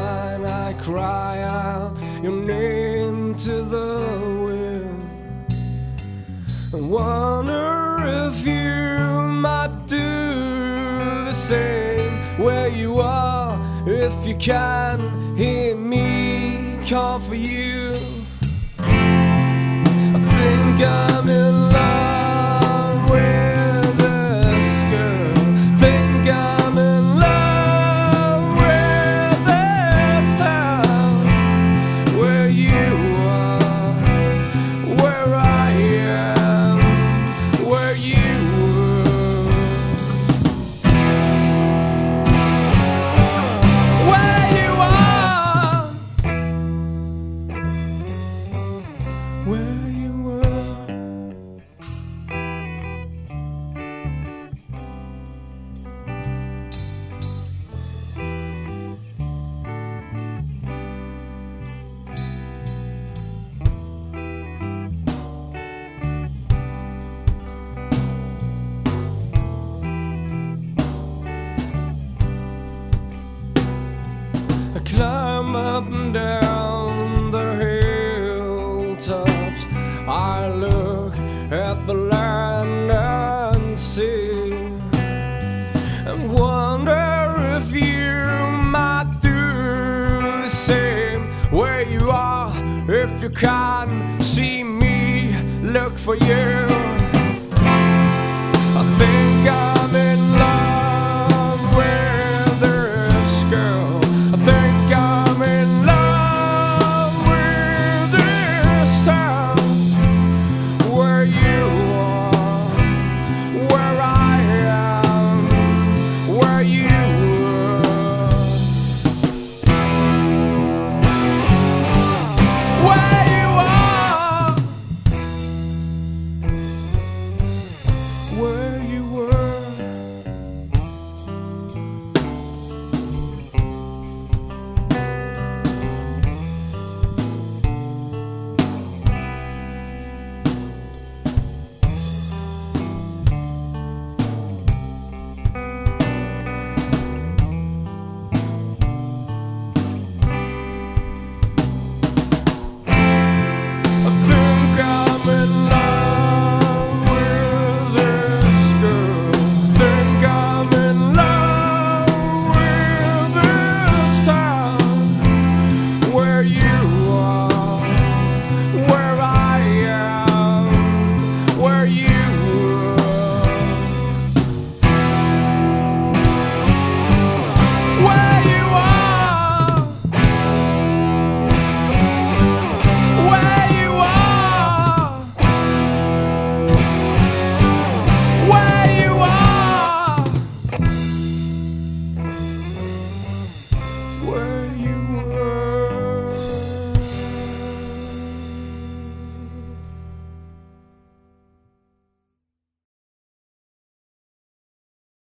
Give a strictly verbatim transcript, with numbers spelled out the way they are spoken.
night I cry out your name to the wind, and wonder if you might do the same where you are, if you can hear me call for you. I think I'm in love with this girl. Think I'm in love with this town, where you are, where I am, where you were, where you are, where you were. I climb up and down the hilltops, I look at the land and see, and wonder if you might do the same where you are, if you can't see me look for you. I think